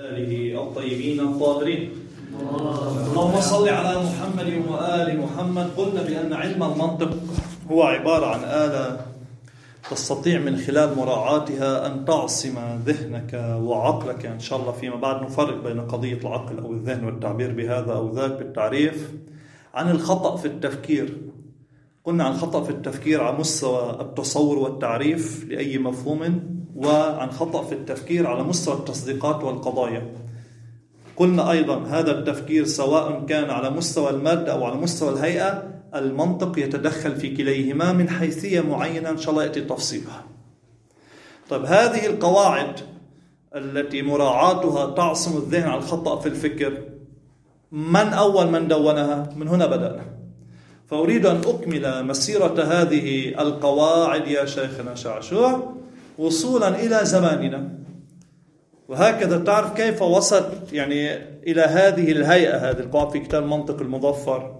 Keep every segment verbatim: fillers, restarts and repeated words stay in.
آله الطيبين الطاهرين. اللهم صل على محمد وآل محمد. قلنا بأن علم المنطق هو عبارة عن آلة تستطيع من خلال مراعاتها أن تعصم ذهنك وعقلك إن شاء الله فيما بعد. نفرق بين قضية العقل أو الذهن والتعبير بهذا أو ذاك بالتعريف عن الخطأ في التفكير. قلنا عن خطأ في التفكير على مستوى التصور والتعريف لأي مفهوم، وعن خطأ في التفكير على مستوى التصديقات والقضايا. قلنا أيضا هذا التفكير سواء كان على مستوى المادة أو على مستوى الهيئة، المنطق يتدخل في كليهما من حيثية معينة إن شاء الله يأتي تفصيلها. طيب، هذه القواعد التي مراعاتها تعصم الذهن عن الخطأ في الفكر، من أول من دونها؟ من هنا بدأنا. فأريد أن أكمل مسيرة هذه القواعد يا شيخنا شعشوع وصولا إلى زماننا، وهكذا تعرف كيف وصلت يعني إلى هذه الهيئة. هذه القواعد في كتاب المنطق المظفر،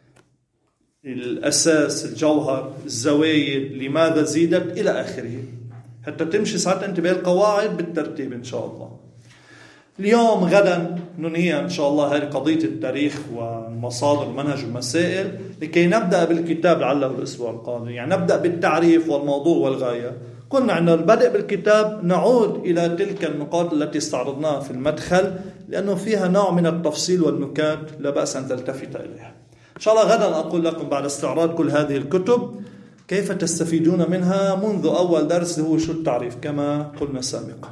الأساس، الجوهر، الزوايد، لماذا زيدت، إلى آخره، حتى تمشي ساعات أنت بالقواعد بالترتيب إن شاء الله. اليوم غدا ننهي إن شاء الله هذه قضية التاريخ والمصادر والمنهج والمسائل، لكي نبدأ بالكتاب لعله الأسبوع القادم. يعني نبدأ بالتعريف والموضوع والغاية. قلنا عند البدء بالكتاب نعود إلى تلك النقاط التي استعرضناها في المدخل، لأنه فيها نوع من التفصيل والنكات لا بأس أن تلتفت إليها. إن شاء الله غدا أقول لكم بعد استعراض كل هذه الكتب كيف تستفيدون منها منذ أول درس هو شو التعريف كما قلنا سابقا.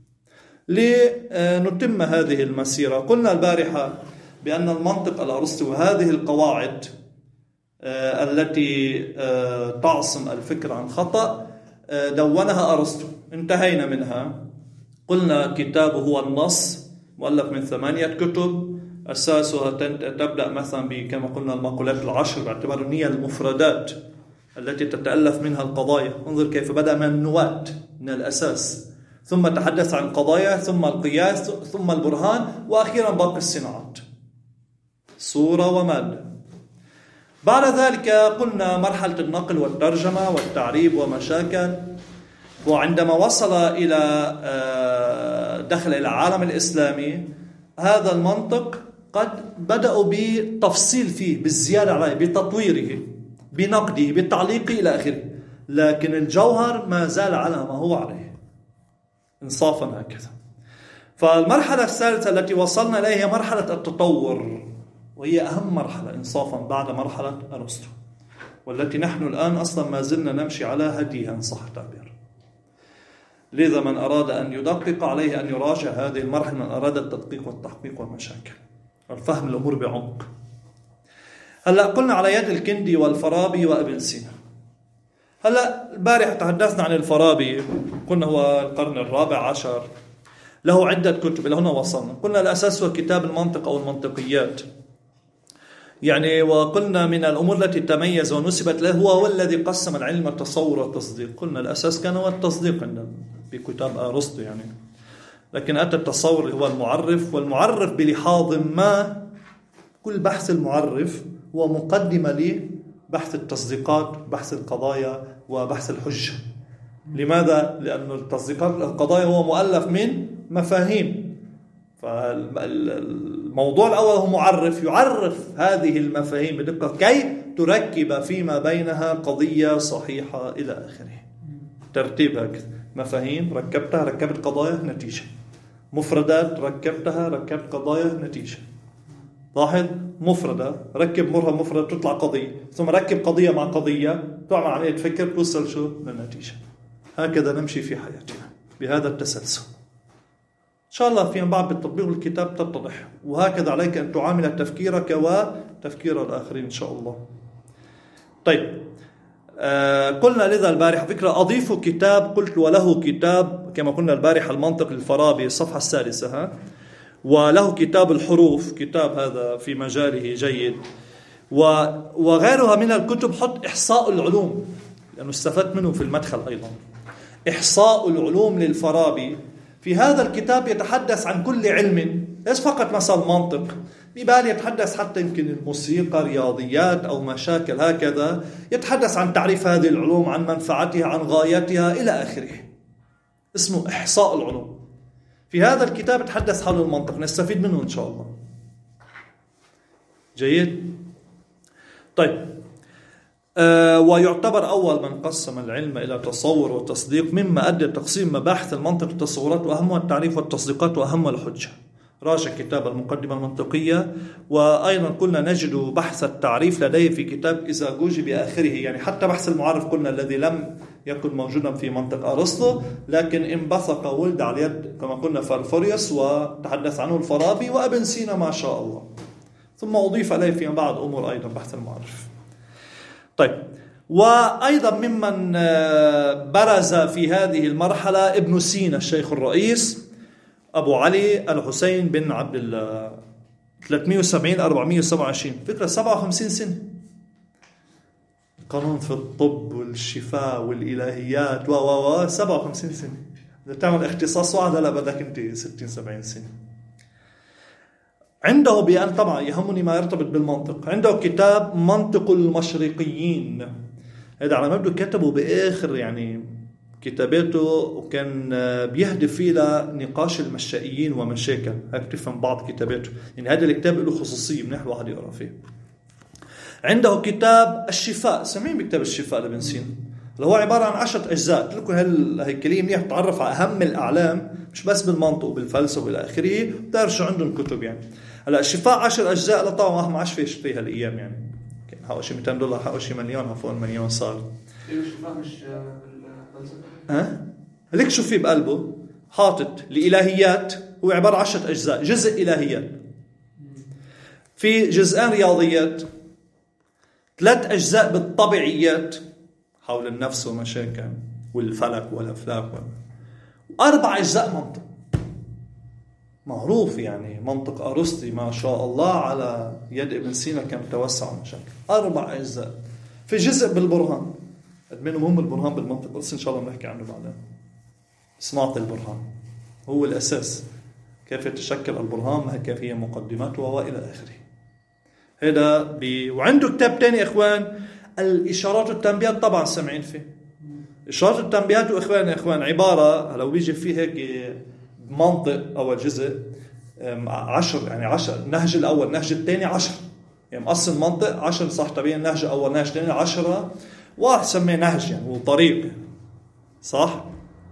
لنتم هذه المسيرة، قلنا البارحة بأن المنطق الأرسطي وهذه القواعد التي تعصم الفكر عن خطأ دونها أرسطو، انتهينا منها. قلنا كتابه هو النص، مؤلف من ثمانية كتب، أساسها تبدأ مثلا كما قلنا المقولات العشر باعتبار هي المفردات التي تتألف منها القضايا. انظر كيف بدأ من النواة، من الأساس، ثم تحدث عن قضايا، ثم القياس، ثم البرهان، وأخيرا باقي الصناعات، صورة ومادة. بعد ذلك قلنا مرحلة النقل والترجمة والتعريب ومشاكل. وعندما وصل إلى دخل إلى العالم الإسلامي، هذا المنطق قد بدأوا بتفصيل فيه، بالزيادة عليه، بتطويره، بنقده، بالتعليق إلى آخره، لكن الجوهر ما زال على ما هو عليه، إنصافا هكذا. فالمرحلة الثالثة التي وصلنا إليها هي مرحلة التطور، وهي أهم مرحلة إنصافا بعد مرحلة أرسطو، والتي نحن الآن أصلا ما زلنا نمشي على هديها إن صح التعبير. لذا من أراد أن يدقق عليه أن يراجع هذه المرحلة، من أراد التدقيق والتحقيق والمشاكل والفهم الأمور بعمق. هلأ قلنا على يد الكندي والفارابي وابن سينا. هلأ البارحة تحدثنا عن الفارابي، قلنا هو القرن الرابع عشر، له عدة كتب، إلى هنا وصلنا. قلنا الأساس هو كتاب المنطق أو المنطقيات يعني، وقلنا من الأمور التي تميز ونسبت له هو الذي قسم العلم التصور والتصديق. قلنا الأساس كان هو التصديق بكتاب أرسطو يعني، لكن أتى التصور هو المعرف، والمعرف بلحاظ ما كل بحث المعرف هو مقدمة لبحث التصديقات، بحث القضايا، وبحث الحجة. لماذا؟ لأن التصديقات القضايا هو مؤلف من مفاهيم، فالموضوع الأول هو معرف، يعرف هذه المفاهيم بدقة كي تركب فيما بينها قضية صحيحة إلى آخره. ترتيب هكذا، مفاهيم ركبتها، ركبت قضايا، نتيجة. مفردات ركبتها، ركبت قضايا، نتيجة. لاحظ، مفردة ركب مرة مفردة تطلع قضية، ثم ركب قضية مع قضية تعمل عملية فكر توصل شو للنتيجة. هكذا نمشي في حياتنا بهذا التسلسل. إن شاء الله فيما بعد بالتطبيق الكتاب تتضح، وهكذا عليك أن تعامل تفكيرك وتفكير الآخرين إن شاء الله. طيب، آه قلنا لذا البارحة فكرة أضيف كتاب، قلت وله كتاب كما قلنا البارحة المنطق الفارابي الصفحة السادسة، ها، وله كتاب الحروف، كتاب هذا في مجاله جيد، وغيرها من الكتب. حط إحصاء العلوم، لأنه استفدت منه في المدخل أيضا. إحصاء العلوم للفارابي في هذا الكتاب يتحدث عن كل علم، ليس فقط مثلا منطق، ببال يتحدث حتى يمكن الموسيقى، رياضيات أو مشاكل هكذا، يتحدث عن تعريف هذه العلوم، عن منفعتها، عن غايتها إلى آخره. اسمه إحصاء العلوم. في هذا الكتاب تحدث حول المنطق، نستفيد منه إن شاء الله. جيد. طيب، أه ويعتبر أول من قسم العلم إلى تصور وتصديق، مما أدى تقسيم مباحث المنطق التصورات وأهمها التعريف والتصديقات وأهمها الحجة. راجع كتاب المقدمة المنطقية. وأيضا قلنا نجد بحث التعريف لديه في كتاب إيزاغوجي بآخره، يعني حتى بحث المعرف قلنا الذي لم يكن موجودا في منطق أرسطو، لكن انبثق ولد على يد كما قلنا فالفوريوس وتحدث عنه الفارابي وابن سينا ما شاء الله، ثم أضيف إليه فيما بعد أمور أيضا بحث المعرف. طيب، وأيضا ممن برز في هذه المرحلة ابن سينا الشيخ الرئيس أبو علي الحسين بن عبد الله، ثلاثمئة وسبعين أربعمئة وسبعة وعشرين، فكرة سبعة وخمسين سنة، قانون في الطب والشفاء والإلهيات و و و سبعة وخمسين سنة. إذا تعمل اختصاص واحد هلا بدك أنت ستين سبعين سنة. عنده بأن طبعا يهمني ما يرتبط بالمنطق، عنده كتاب منطق المشرقيين، هذا على مبدو كتبه بآخر يعني كتاباته، وكان بيهدف فيه لنقاش المشائيين ومشاكل، هيك تفهم بعض كتاباته، يعني هذا الكتاب له خصوصية منيح الواحد يقرأ فيه. عنده كتاب الشفاء، سمعين بكتاب الشفاء لابن سينا، اللي هو عبارة عن عشرة أجزاء. قلت لكم هالهيكلية منيح بتعرف على أهم الأعلام، مش بس بالمنطق وبالفلسفة والى آخره، بتعرف شو عندهم كتب يعني. هلا الشفاء عشر أجزاء، لا طبعا ما عادش فيش فيها الأيام يعني، كان حقه شي مئتين دولار، حقه شي مليون، فوق المليون صار. الشفاء مش بالفلسفة؟ ها؟ ليك شو في بقلبه؟ حاطط الإلهيات، هو عبارة عن عشرة أجزاء، جزء إلهيات، في جزئان رياضيات، ثلاث أجزاء بالطبيعيات حول النفس ومشاكل والفلك والأفلاك، وأربع أجزاء منطق معروف يعني، منطق أرسطي ما شاء الله على يد ابن سينا كان توسع مشاكل. أربع أجزاء، في جزء بالبرهان، قد منه مهم البرهان بالمنطق، بس إن شاء الله بنحكي عنه بعدين. صناعة البرهان هو الأساس، كيف يتشكل البرهان، كيف هي مقدماته وإلى آخره. هذا ب... وعنده كتاب تاني إخوان، الإشارات والتنبيهات، طبعا سمعين فيه. إشارات والتنبيهات وإخوان إخوان عبارة لو بيجي فيه هيك منطق أول جزء عشر، يعني عشر، النهج الأول النهج الثاني عشر، يعني مقسم منطق عشر صح طبيعي، النهج الأول النهج الثاني عشرة، واحد سميه نهج يعني وطريق صح.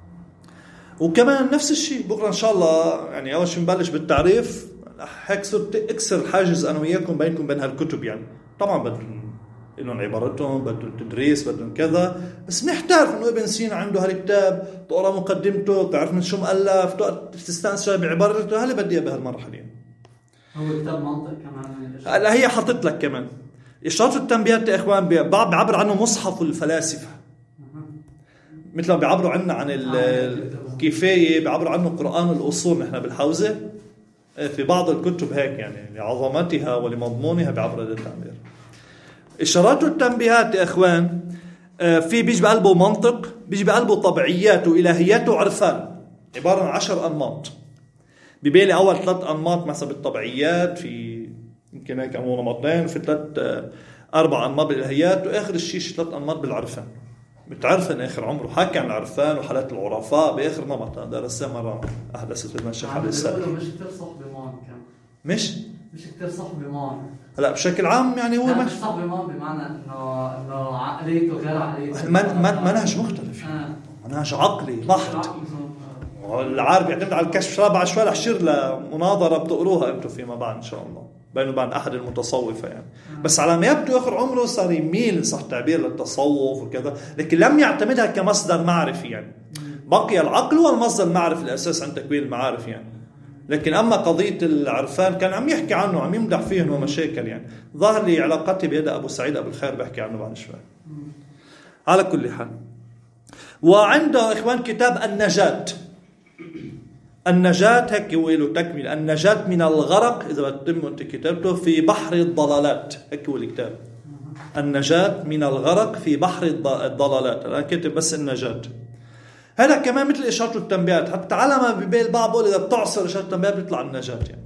وكمان نفس الشيء بكرة إن شاء الله، يعني أول شيء نبلش بالتعريف، هيك صرت أكسر حاجز أنا وياكم بينكم بين هالكتب يعني. طبعا بدهم إنهم عبارتهم، بدهم تدريس، بدهم كذا، بس نحتاج إنه ابن سينا عنده هالكتاب، تقرأ مقدمته، تعرف من شو مؤلف، تستانس شوي بعبارته، هلا بدي بهالمرحلة يعني. هو كتاب منطق كمان، لا هي حطت لك كمان إشارات التنبيهات يا إخوان، بيعبر عنه مصحف الفلاسفة، مثل ما بيعبروا عنا عن الكفاية، بيعبروا عنه قرآن الأصول نحن بالحوزة، في بعض الكتب هيك يعني لعظمتها ولمضمونها بيعبروا هذا التعبير. إشارات التنبيهات يا إخوان في بيجي بقلبه منطق، بيجي بقلبه طبيعيات وإلهيات وعرفان، عبارة عن عشر أنماط. بيبالي أول ثلاث أنماط مثلا بالطبيعيات، في يمكن هيك أمور نمطين، في ثلاث أربع أنماط بالإلهيات، وآخر الشيء ثلاث أنماط بالعرفان. بتعرفن آخر عمره حكى عن العرفان وحالات العرفاء بآخر نمط درسها مرة أحدثت المشيخ عليه السلام. مش كتير صحبي معهم كان، مش مش كتير صحبي معهم. هلا بشكل عام يعني هو مش صحبي معهم بمعنى إنه إنه عقليته غير عقليته، من من منهج مختلف، آه. منهج عقلي محض. العربي يعتمد على الكشف. رابع شوي رح يشير لمناظرة بتقروها أنتم فيما بعد إن شاء الله بينه وبين أحد المتصوفة يعني. بس على ما يبدو آخر عمره صار يميل صح تعبير للتصوف وكذا، لكن لم يعتمدها كمصدر معرفي يعني. بقي العقل هو المصدر المعرفي الأساس عند تكوين المعارف يعني. لكن أما قضية العرفان كان عم يحكي عنه، عم يمدح فيه ومشاكل يعني. ظاهر لي علاقتي بيد أبو سعيد أبو الخير بحكي عنه بعد شوي. على كل حال، وعنده إخوان كتاب النجاة. النجاة هيك هو له تكمل، النجاة من الغرق، إذا بتتم أنت كتابته في بحر الضلالات، هيك هو الكتاب، النجاة من الغرق في بحر الضلالات. أنا كتب بس النجاة. هذا كمان مثل إشارة التنبيهات، حتى على ما ببين البعض بقول إذا بتعصر إشارة التنبيهات بيطلع النجاة يعني.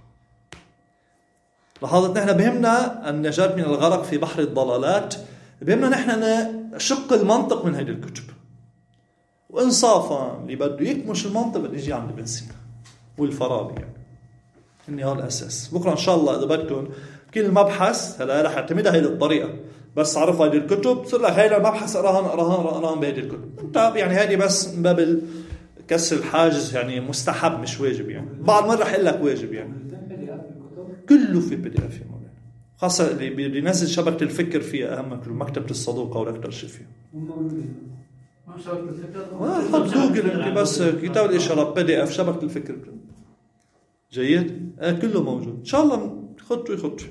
لاحظت نحن بهمنا النجاة من الغرق في بحر الضلالات، بهمنا نحن نشق المنطق من هذه الكتب. وإنصافا اللي بده يكمش المنطق بده يجي عند ابن سينا. والفارابي يعني إني هو الأساس. بكرة إن شاء الله إذا بدكم كل مبحث هلا رح أعتمدها هذه الطريقة، بس عرف هذه الكتب صار لك هاي المبحث أراهن أراهن أراهن بهذه الكتب. أنت يعني هذه بس من باب كسر الحاجز، يعني مستحب مش واجب. يعني بعض مرة رح أقول لك واجب، يعني كله في البي دي اف يا مولانا، خاصة اللي بينزل شبكة الفكر فيها أهم كله، مكتبة الصدوق أو أكثر شيء فيها. ما شبكة الفكر؟ ما حط جوجل أنت بس كتاب الإشارات بي دي اف شبكة الفكر جيد، آه كله موجود إن شاء الله. خطوة خطوة.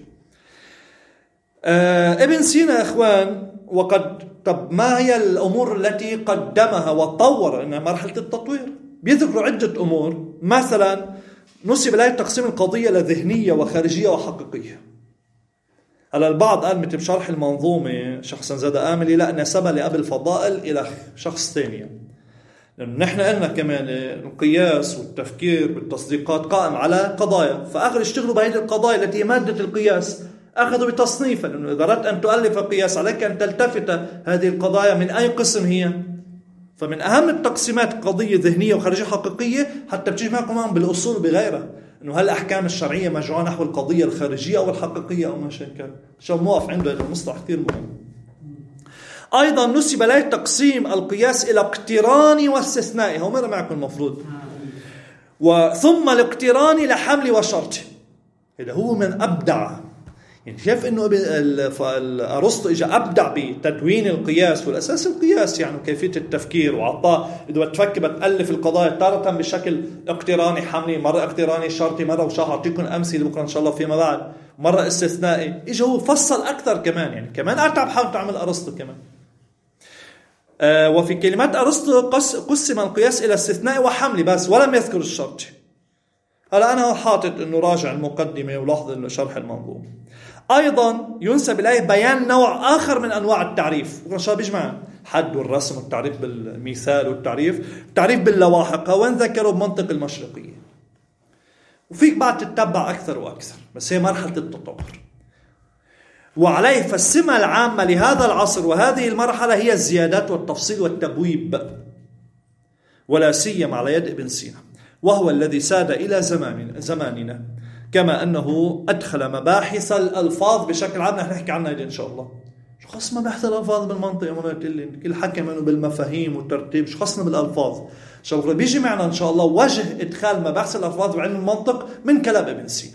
آه ابن سينا يا إخوان، وقد طب ما هي الأمور التي قدمها وطور إنها مرحلة التطوير؟ بيذكروا عدة أمور. مثلا نسب له تقسيم القضية لذهنية وخارجية وحقيقية. هلا البعض قال مثل بشرح المنظومة شخصا زاد آملي لا نسبها لأبي الفضائل إلى شخص ثاني، لأنه نحن قلنا كمان القياس والتفكير بالتصديقات قائم على قضايا، فآخر اشتغلوا بهذه القضايا التي هي مادة القياس، أخذوا بتصنيفها، لأنه إذا أردت أن تؤلف قياس عليك أن تلتفت هذه القضايا من أي قسم هي. فمن أهم التقسيمات قضية ذهنية وخارجية حقيقية، حتى بتيجي معكم معهم بالأصول وبغيرها، إنه هل الأحكام الشرعية مجموعة نحو القضية الخارجية أو الحقيقية أو ما شابه. شو موقف عنده هذا المصطلح كثير مهم. أيضا نسب له تقسيم القياس إلى اقتراني واستثنائي، هو مرة معكم المفروض، وثم الاقتراني لحمل وشرط. هذا هو من أبدع، يعني شايف إنه أرسطو إجا أبدع بتدوين القياس، والأساس القياس يعني كيفية التفكير وعطاء إذا بتفكر بتألف القضايا تارة بشكل اقتراني حملي، مرة اقتراني شرطي، مرة وشرط. أعطيكم أمثلة بكرة إن شاء الله فيما بعد، مرة استثنائي. إجا هو فصل أكثر كمان، يعني كمان أتعب حاول تعمل أرسطو كمان. آه وفي كلمات أرسطو قسم القياس إلى استثنائي وحملي بس، ولم يذكر الشرطي. هلا أنا حاطط إنه راجع المقدمة ولاحظ إنه شرح المنظومة. أيضا ينسب إليه بيان نوع آخر من أنواع التعريف، وإن شاء الله بيجمع حد والرسم والتعريف بالمثال والتعريف التعريف باللواحق، وين ذكروا بمنطق المشرقية. وفيك بعد تتبع أكثر وأكثر، بس هي مرحلة التطور. وعليه فالسمة العامة لهذا العصر وهذه المرحلة هي الزيادات والتفصيل والتبويب، ولا سيما على يد ابن سينا، وهو الذي ساد إلى زماننا, زماننا كما أنه أدخل مباحث الألفاظ بشكل عام. نحن نحكي عنها إن شاء الله. شو خصنا مباحث الألفاظ بالمنطق يا مرات اللي كل حكي منه بالمفاهيم والترتيب، شو خصنا بالألفاظ؟ شو بيجي معنا إن شاء الله وجه إدخال مباحث الألفاظ بعلم المنطق من كلام ابن سينا.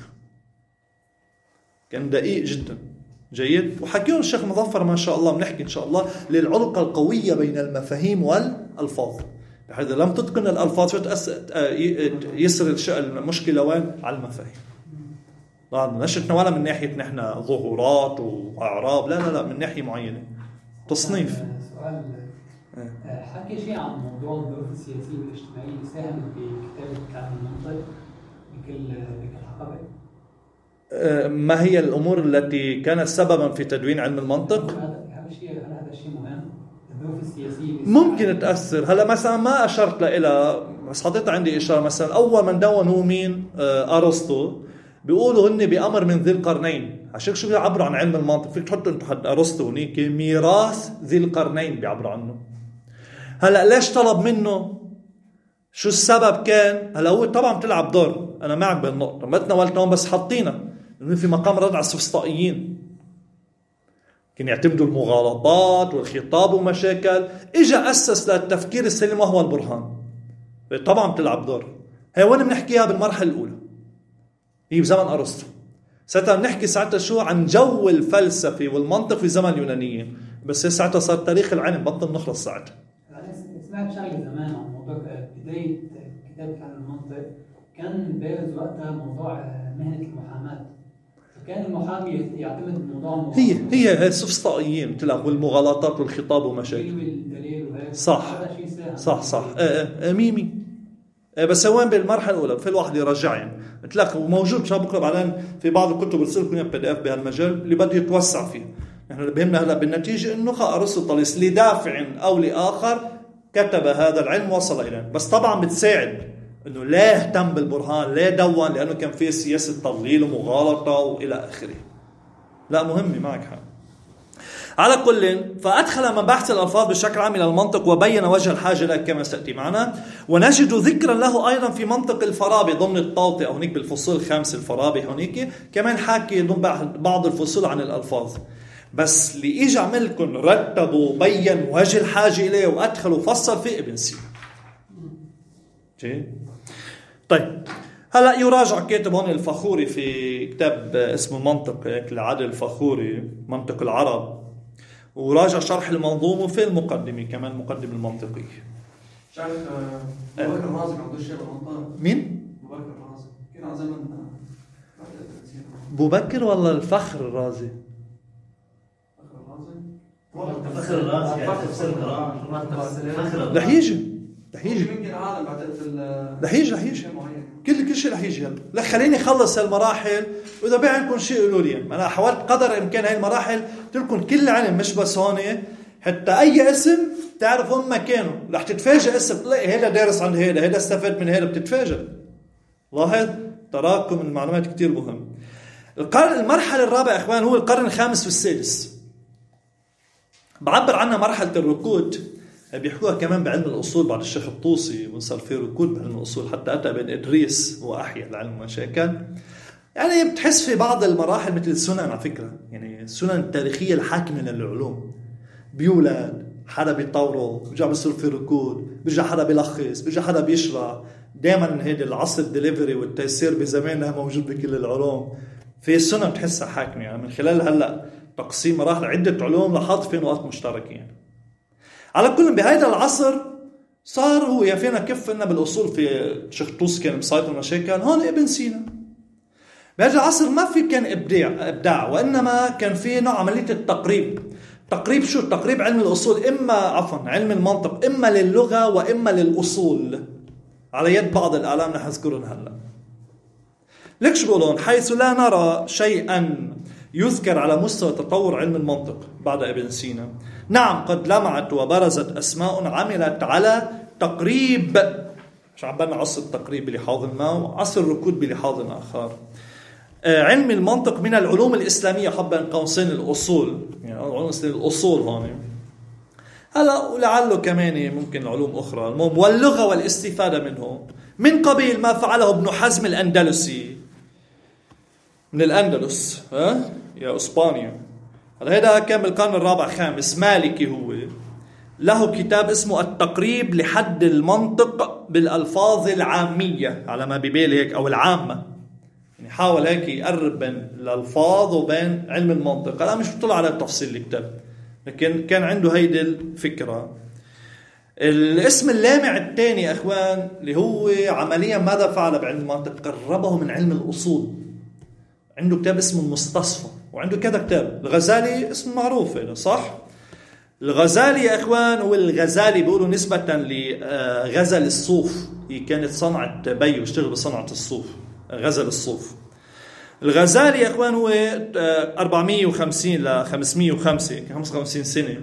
كان دقيق جدا جيد. وحكيون الشيخ مظفر ما شاء الله، بنحكي إن شاء الله للعلاقة القوية بين المفاهيم والألفاظ، بحيث لم تتقن الألفاظ يصير المشكلة وين؟ على المفاهيم. طبعا نشتنا ولا من ناحية نحن ظهورات وأعراب، لا لا لا من ناحية معينة تصنيف. سؤال حكي شيء عن موضوع الظروف السياسية والاجتماعية ساهم في كتابة كلام المنطق بكل بكل حقبة. ما هي الأمور التي كانت سببا في تدوين علم المنطق؟ هذا الشيء هذا الشيء مهم. الظروف السياسية ممكن تأثر. هلا مثلا ما أشرت لها بس حطيت عندي إشارة. مثلا أول من دون هو مين؟ أرسطو. بيقولوا هن بأمر من ذي القرنين. عشان شو بيعبروا عن علم المنطق؟ فيك تحطوا انتم حد أرسطو هنيك ميراث ذي القرنين بيعبروا عنه. هلا ليش طلب منه؟ شو السبب كان؟ هلا هو طبعا بتلعب دور، أنا معك بالنقطة، ما تناولتهم بس حطينا إنه في مقام رد على السفسطائيين كان يعتمدوا المغالطات والخطاب ومشاكل. إجا أسس للتفكير السليم وهو البرهان. طبعا بتلعب دور. هي وين بنحكيها بالمرحلة الأولى؟ هي بزمن أرسطو. ساعتها بنحكي ساعتها شو عن جو الفلسفي والمنطق في زمن اليونانيين، بس ساعتها صار تاريخ العلم بطل نخلص ساعتها. سمعت شغله زمان عن موضوع بدايه كتابه عن المنطق، كان بارز وقتها موضوع مهنه المحاماه. فكان المحامي يعتمد موضوع هي هي هي السفسطائيين تلاقوا والمغالطات والخطاب ومشاكل. صح صح صح آه آه ميمي آه بس وين بالمرحله الاولى في الواحد يرجع يعني تلاقوا موجود شاب بكره بعدين في بعض الكتب بتصير لكم بي دي اف بهالمجال اللي بده يتوسع فيه. نحن بهمنا هلا بالنتيجه انه ارسطو لدافع او لاخر كتب هذا العلم وصل اليه. بس طبعا بتساعد انه لا اهتم بالبرهان، لا دون، لانه كان فيه سياسه تضليل ومغالطه والى اخره. لا مهمه معك حق. على كل، فأدخل مباحث الألفاظ بشكل عام إلى المنطق وبين وجه الحاجة له كما سأتي معنا. ونجد ذكرا له أيضا في منطق الفارابي ضمن الطاوطي، أو هناك بالفصول الخامس الفارابي هناك كمان حاكي بعض الفصول عن الألفاظ. بس اللي إجا عمل لكم رتب وبين وجه الحاجة إليه وأدخل وفصل فيه ابن سينا. طيب هلا يراجع كاتب هون الفخوري في كتاب اسمه منطق العدل الفخوري منطق العرب، وراجع شرح المنظومة في المقدمة كمان المقدمة المنطقية. شايف مبكر الرازي عنده شيء بالمنطق؟ مين؟ مبكر الرازي كان على زمن أبو بكر ولا الفخر الرازي؟ فخر الرازي فخر الرازي رح يجي رح يجي يمكن عالم بعد رح يجي رح يجي كل كل شيء رح يجي. هلا لا خليني اخلص هالمراحل، واذا بقى عندكم شيء قولوا لي. انا حاولت قدر الامكان هاي المراحل قلت لكم كل علم مش بس هون، حتى اي اسم تعرفوا هم مكانه. رح تتفاجئ اسم تلاقي هذا دارس عند هذا، هذا استفاد من هذا، بتتفاجئ. لاحظ تراكم المعلومات كتير مهم. القرن المرحله الرابعه اخوان هو القرن الخامس والسادس، بعبر عنها مرحله الركود. بيحكوها كمان بعلم الأصول بعد الشيخ الطوسي، وصار في ركود بعلم الأصول حتى أتى بن إدريس وأحيا العلم مشاكل. يعني بتحس في بعض المراحل مثل السنن، على فكرة يعني السنن التاريخية الحاكمة للعلوم، بيولد حدا بيطوره، بيرجع بيصير في ركود، بيرجع حدا بيلخص، بيرجع حدا بيشرح. دائما هيدا العصر الدليفري والتيسير بزمانها موجود بكل العلوم. في السنن بتحسها حاكمة، يعني من خلال هلا تقسيم مراحل عدة علوم لاحظت في نقاط مشتركة. يعني على كل بهذا العصر صار هو يفينا كيف إنه بالأصول في الشيخ طوسي كان مسيطر المشاكل، هون ابن سينا. بهذا العصر ما في كان إبداع إبداع وإنما كان في نوع عملية التقريب. تقريب شو؟ تقريب علم الأصول، إما عفوا علم المنطق، إما للغة وإما للأصول، على يد بعض الأعلام نحن نذكرهم هلا. ليش بقولون حيث لا نرى شيئا يذكر على مستوى تطور علم المنطق بعد ابن سينا. نعم قد لمعت وبرزت أسماء عملت على تقريب، مش عبالنا عصر التقريب بلحاظ ما وعصر الركود بلحاظ آخر. علم المنطق من العلوم الإسلامية، حبا قوسين الأصول، يعني علوم الأصول هون هلا، ولعله كمان ممكن علوم أخرى. المهم واللغة والاستفادة منه من قبيل ما فعله ابن حزم الأندلسي من الأندلس، ها يا إسبانيا. هذا كان بالقرن الرابع خامس، مالكي هو، له كتاب اسمه التقريب لحد المنطق بالألفاظ العامية على ما ببالي هيك، أو العامة. يعني حاول هيك يقرب بين الألفاظ وبين علم المنطق. أنا مش بطلع على التفصيل الكتاب، لكن كان عنده هيدي الفكرة. الاسم اللامع الثاني أخوان اللي هو عمليا ماذا فعل بعلم المنطق؟ قربه من علم الأصول. عنده كتاب اسمه المستصفى، وعنده كذا كتاب. الغزالي اسم معروف هذا صح؟ الغزالي يا أخوان هو الغزالي بيقولوا نسبة لغزل الصوف، هي كانت صنعة بي واشتغل بصنعة الصوف، غزل الصوف. الغزالي يا أخوان هو أربعمية وخمسين ل خمسمية وخمسة، خمسة وخمسين سنة.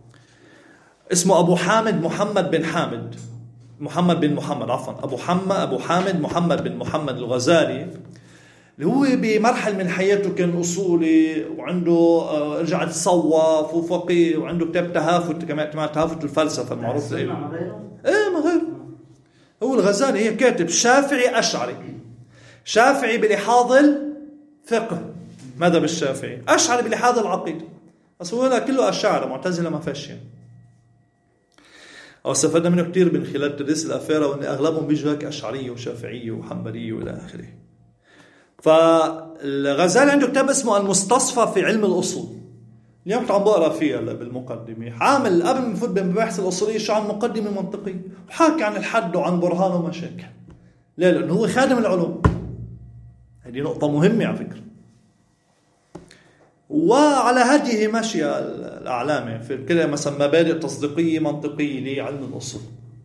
اسمه أبو حامد محمد بن حامد، محمد بن محمد عفوا أبو حمى أبو حامد محمد بن محمد الغزالي، اللي هو بمرحلة من حياته كان أصولي، وعنده رجع تصوف وفقيه، وعنده كتاب تهافت كمان، تهافت الفلسفة المعروف. ايه ما غير هو الغزالي هي كاتب شافعي أشعري، شافعي بلحاظ الفقه ماذا بالشافعي، أشعري بلحاظ العقيدة. بس هو كله أشاعرة، معتزلة ما فيش يعني. أو استفدنا منه كتير من خلال تدريس الأفارة، وأن أغلبهم بيجوا هيك أشعرية وشافعية وحنبلية وإلى آخره. فالغزالي عنده كتاب اسمه المستصفى في علم الأصول، اليوم كنت عم بقرأ فيها بالمقدمة. عامل قبل ما نفوت بالمباحث الأصولية شو عن مقدمة منطقية، وحاكي عن الحد وعن برهان ومشاكل. ليه؟ لأنه هو خادم العلوم. هذه نقطة مهمة على فكرة. وعلى هذه ماشية الأعلام في كل مثلا مبادئ تصديقية منطقية لعلم الأصول.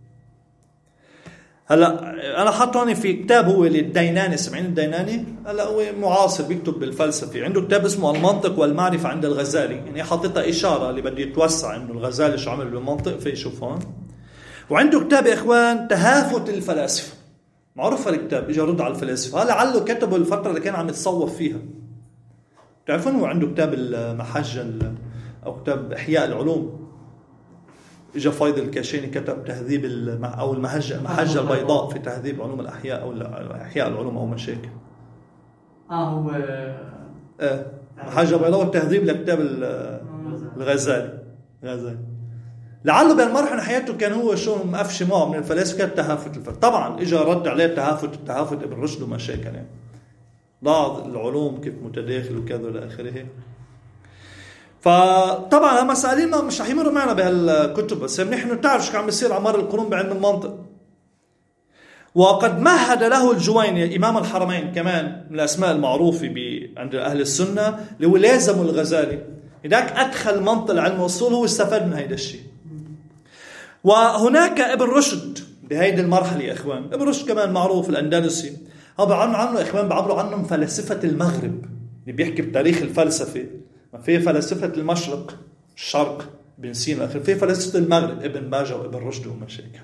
هلا أنا حاطوني في كتاب هو للديناني، سمعين الديناني؟ هلا هو معاصر بيكتب بالفلسفة، عنده كتاب اسمه المنطق والمعرفة عند الغزالي. يعني حاططها إشارة اللي بدي يتوسع إنه الغزالي شو عمل بالمنطق في يشوف هون. وعنده كتاب يا إخوان تهافت الفلاسفة، معروف الكتاب، إجا رد على الفلاسفة. هلا لعله كتبه الفترة اللي كان عم يتصوف فيها. تعرفون هو عنده كتاب المحجة أو كتاب إحياء العلوم. إجا فايض الكاشاني كتب تهذيب الم... أو المحجة المحجة البيضاء في تهذيب علوم الأحياء أو إحياء العلوم أو مشاكل. آه هو آه محجة بيضاء والتهذيب لكتاب الغزالي. غزالي لعله بالمرحلة حياته كان هو شو مقفش معه من الفلاسفة كان تهافت الفلسفة. طبعا إجا رد عليه التهافت التهافت ابن رشد ومشاكل يعني بعض العلوم كيف متداخل وكذا إلى آخره. فطبعا مسائلين ما مش رح يمروا معنا بهالكتب، بس نحن نتعرف شو عم بيصير على مر القرون بعلم المنطق. وقد مهد له الجويني إمام الحرمين كمان من الأسماء المعروفة عند أهل السنة اللي هو لازم الغزالي، إذاك أدخل منطق علم الأصول هو استفاد من هيدا الشيء. وهناك ابن رشد بهيدي المرحلة يا إخوان. ابن رشد كمان معروف الأندلسي، هو بعبروا عنه إخوان بعبروا عنهم فلسفة المغرب اللي بيحكي بتاريخ الفلسفة. ما في فلسفة المشرق الشرق ابن سينا، في فلسفة المغرب ابن باجة وابن رشد ومشاكل.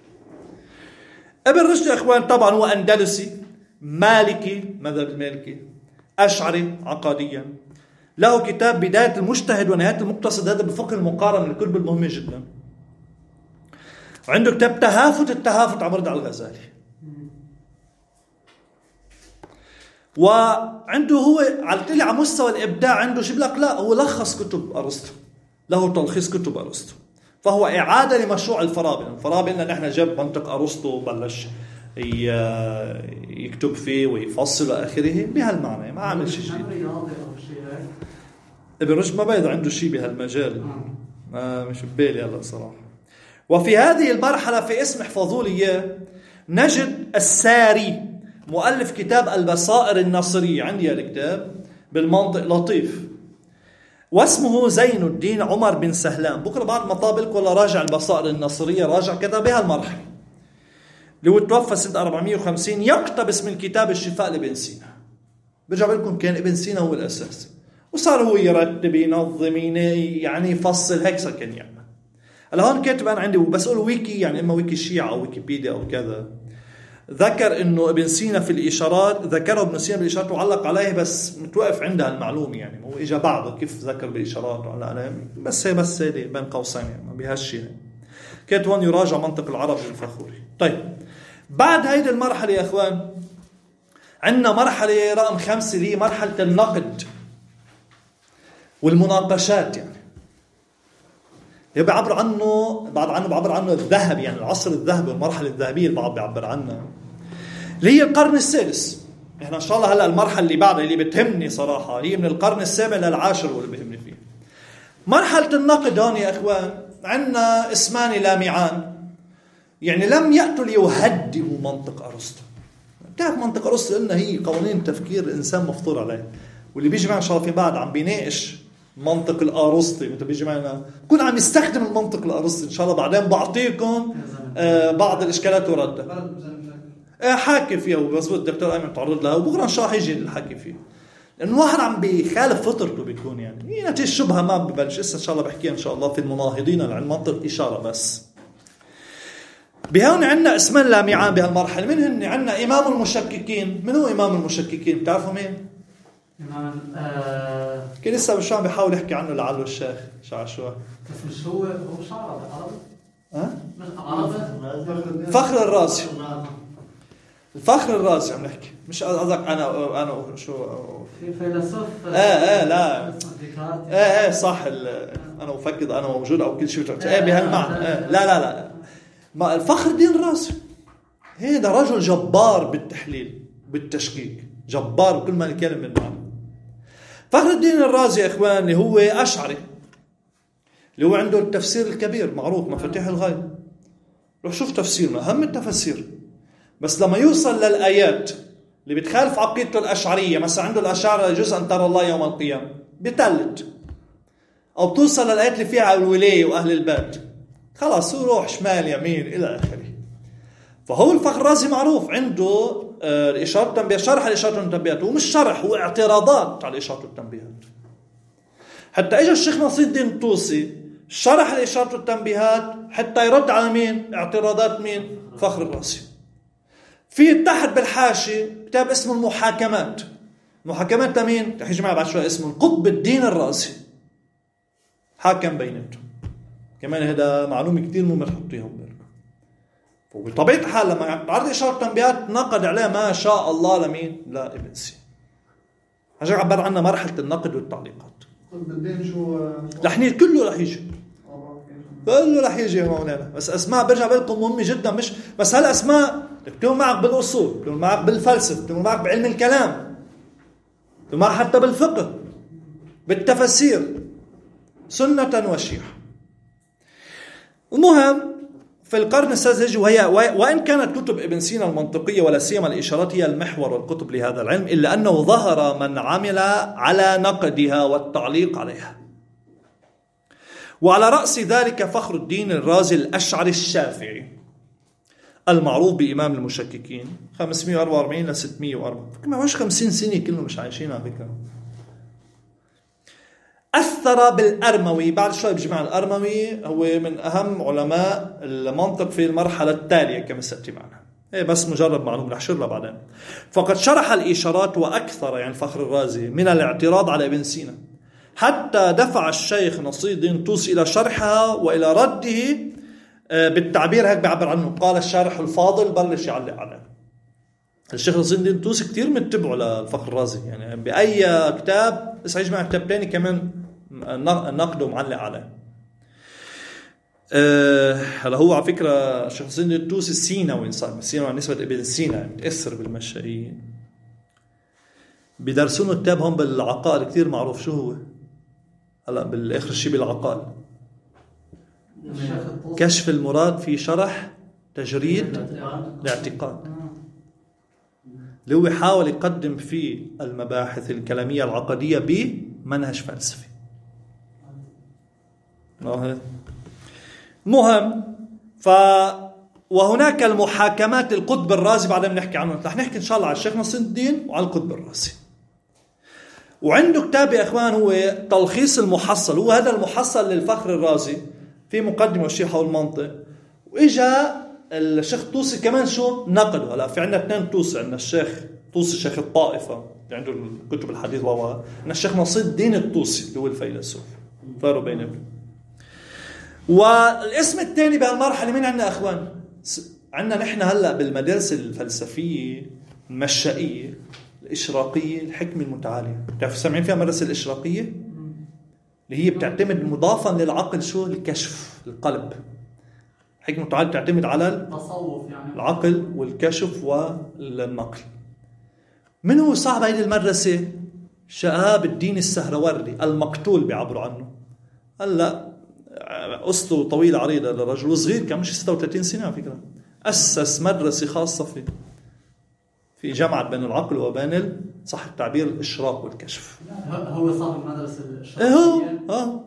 ابن رشد يا إخوان طبعا هو أندلسي مالكي مذهب المالكي أشعري عقاديا. له كتاب بداية المجتهد ونهاية المقتصد، هذا بفقه المقارنة الكتب المهمة جدا. عنده كتاب تهافت التهافت عم رد على الغزالي. وعنده هو على على مستوى الإبداع عنده شيء لك لا هو لخص كتب أرسطو، له تلخيص كتب أرسطو، فهو إعادة لمشروع الفارابي. الفارابي إن نحن جاب منطق أرسطو وبلش يكتب فيه ويفصل آخره بهالمعنى، ما عمل شيء جديد. ابن رشد ما بيض عنده شيء بهالمجال، ما مش ببالي هلا صراحة. وفي هذه المرحلة في اسم احفظوا لي إياه نجد الساري مؤلف كتاب البصائر النصرية، عندي الكتاب بالمنطق لطيف، واسمه زين الدين عمر بن سهلان. بكرة بعد ما طابلك ولا راجع البصائر النصرية راجع كذا بهالمرحلة اللي هو توفى سنة أربعمائة وخمسين، يقتبس من كتاب الشفاء لابن سينا. برجع لكم كان ابن سينا هو الأساس، وصار هو يرتب ينظم يعني يفصل هيك صار كان يعمل. هلا هون كاتب أنا عندي بس أقول ويكي يعني إما ويكي الشيعة أو ويكيبيديا أو كذا، ذكر إنه ابن سينا في الإشارات، ذكره ابن سينا بالإشارات وعلق عليه بس متوقف عندها المعلومة يعني، هو إجا بعده كيف ذكر بالإشارات وعلق عليه بس هي بس هي بين قوسين يعني ما بهالشيء. كاتب هون يراجع منطق العرب الفخوري. طيب بعد هيدي المرحلة يا أخوان عندنا مرحلة رقم خمسة اللي هي مرحلة النقد والمناقشات، يعني بيعبر عنه بعض عنه بعبر عنه الذهبي، يعني العصر الذهبي والمرحلة الذهبية البعض بيعبر عنها اللي هي القرن السادس. احنا ان شاء الله هلا المرحلة اللي بعدها اللي بتهمني صراحة هي من القرن السابع للعاشر واللي بيهمني فيه مرحلة النقد. هون يا اخوان عندنا اسمان لامعان، يعني لم يأتوا ليهدئوا منطق أرسطو. تعرف منطق أرسطو قلنا هي قوانين تفكير الإنسان مفطور عليه، واللي بيجي معنا إن شاء الله في بعد عم بيناقش منطق الأرسطي متى بيجي معنا كون عم يستخدم المنطق الأرسطي إن شاء الله بعدين بعطيكم آه بعض الإشكالات وردها آه حاكي فيها، وبس الدكتور أيمن تعرض لها وبكرة إن شاء الله هيجي الحكي فيه، لأنه واحد عم بيخالف فطرته بيكون يعني هي نتيجة شبهة ما ببلش إسا إن شاء الله بحكيها إن شاء الله في المناهضين لعلم منطق إشارة. بس بهون عندنا اسمان لامعان بهالمرحلة، من هن عندنا إمام المشككين. من هو إمام المشككين بتعرفوا مين؟ إمام آه كي لسه مش عم بيحاول يحكي عنه لعله الشيخ شعشوع، بس مش هو هو مش عربي عربي ها؟ مش عربي فخر الرازي. الفخر الرازي عم نحكي مش قصدك أنا أنا شو في فيلسوف آه آه لا ديكارت آه آه صح أنا أفكر أنا موجود أو كل شيء آه بهالمعنى آه لا لا لا ما الفخر الدين الرازي هذا رجل جبار بالتحليل بالتشكيك، جبار بكل ما الكلمة من معنى. فخر الدين الرازي يا إخوان اللي هو أشعري، اللي هو عنده التفسير الكبير معروف مفاتيح الغيب، روح شوف تفسيرنا أهم التفسير. بس لما يوصل للآيات اللي بتخالف عقيدته الأشعرية، مثلا عنده الأشعر جزء أن ترى الله يوم القيامة بتلت، أو بتوصل للآيات اللي فيها الولاية وأهل البيت خلاص هو روح شمال يمين إلى آخره. فهو الفخر الرازي معروف عنده الإشارة والتنبيهات، شرح الإشارة والتنبيهات، ومش شرح هو اعتراضات على الإشارة والتنبيهات. حتى إجا الشيخ نصير الدين الطوسي شرح الإشارة والتنبيهات حتى يرد على مين؟ اعتراضات مين؟ فخر الرازي. في تحت بالحاشية كتاب اسمه المحاكمات. محاكمات لمين؟ رح يجي معي بعد شوي اسمه القطب الدين الرازي. حاكم بيناتهم. كمان هذا معلومة كتير مهم تحطيها ببالك. وبطبيعة الحال لما تعرض إشارة التنبيهات نقد عليه ما شاء الله لمين؟ لا ابن سينا. هجي عبر عنها مرحلة النقد والتعليقات. بدين شو رح نيجي كله رح يجي. كله رح يجي يا مولانا. بس أسماء برجع بلكم مهمة جدا، مش بس هالأسماء بتكون معك بالأصول، بتكون معك بالفلسفة، بتكون معك بعلم الكلام، بتكون معك حتى بالفقه، بالتفسير، سنة وشيعة. المهم في القرن السادس وهي وإن كانت كتب ابن سينا المنطقية ولا سيما الإشارات هي المحور والكتب لهذا العلم، إلا أنه ظهر من عمل على نقدها والتعليق عليها. وعلى رأس ذلك فخر الدين الرازي الأشعري الشافعي المعروف بإمام المشككين خمسمائة وأربعة وأربعين إلى ستمائة وأربعة، ما مش خمسين سنة كلهم مش عايشين على فكرة. أثر بالأرموي، بعد شوي بجماعة الأرموي هو من أهم علماء المنطق في المرحلة التالية كما ستأتي معنا، إيه بس مجرد معلومة رح شرها بعدين. فقد شرح الإشارات وأكثر يعني فخر الرازي من الاعتراض على ابن سينا، حتى دفع الشيخ نصير الدين طوسي إلى شرحها وإلى رده بالتعبير هيك بيعبر عنه، قال الشارح الفاضل بلش يعلق عليه. الشيخ نصير الدين طوسي كتير متبعه للفخر الرازي، يعني بأي كتاب بس عيش مع كتاب تاني كمان نقده ومعلق عليه. هلا هو على فكرة الشيخ نصير الدين الطوسي سيناوي، صار سيناوي نسبة ابن سينا، متأثر بالمشائيين. بيدرسونه كتاب هم بالعقائد كتير معروف، شو هو؟ هلا بالآخر شيء بالعقائد، كشف المراد في شرح تجريد الاعتقاد، اللي هو حاول يقدم فيه المباحث الكلامية العقدية بمنهج فلسفي. مهم. ف وهناك المحاكمات القطب الرازي بعدين بنحكي عنه، رح نحكي إن شاء الله على الشيخ نصير الدين وعلى القطب الرازي. وعنده كتاب يا إخوان هو تلخيص المحصل، هو هذا المحصل للفخر الرازي في مقدمة وشيء حول المنطق. وإجا الشيخ طوسي كمان شو نقده. هلا في عندنا اثنين طوسي، عندنا الشيخ طوسي شيخ الطائفة اللي عنده الكتب الحديث وهو عندنا الشيخ نصير الدين الطوسي اللي هو الفيلسوف، فارقوا بينهم. والاسم الثاني بهالمرحلة مين عندنا أخوان؟ عندنا نحن هلأ بالمدارس الفلسفية المشائية الإشراقية الحكمة المتعالية. تعرف سامعين فيها مدرسة الإشراقية اللي هي بتعتمد مضافا للعقل شو؟ الكشف، القلب. الحكمة المتعالية بتعتمد على التصوف يعني العقل والكشف والنقل. من هو صاحب هذه المدرسة؟ شهاب الدين السهروردي المقتول بيعبروا عنه. هلا قصته طويلة عريضة للرجل صغير، كان مش ستة وثلاثين سنة على فكرة. أسس مدرسة خاصة في في جامعة بين العقل وبين صح التعبير الإشراق والكشف. هو صاحب مدرسة الإشراق. هو اه